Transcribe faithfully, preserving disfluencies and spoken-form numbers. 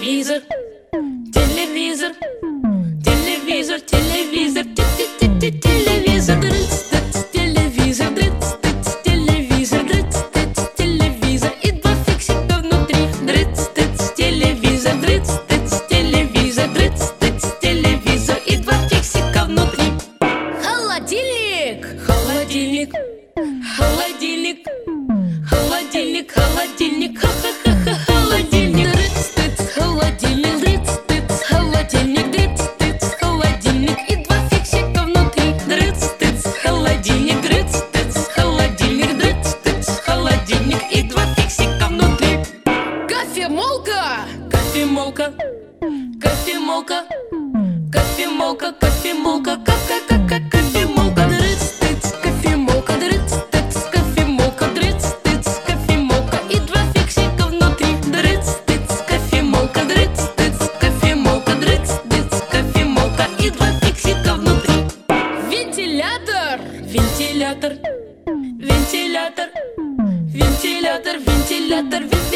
Телевизор, телевизор, телевизор, телевизор, телевизор, телевизор, телевизор, телевизор и два фиксика внутри. Телевизор, телевизор, телевизор и два фиксика внутри. Холодильник, холодильник, холодильник, холодильник, холодильник, ха-ха-ха, холодильник. Холодильник, холодильник, холодильник и два фиксика внутри. Холодильник, холодильник, холодильник и два фиксика внутри. Кофемолка, кофемолка, кофемолка, кофемолка, кофемолка, кофемолка, кофемолка, кофемолка, кофемолка, кофемолка и два фиксика внутри. Кофемолка, кофемолка, кофемолка и два фиксика внутри. Вентилятор, вентилятор, вентилятор, вентилятор, вентилятор, вентилятор.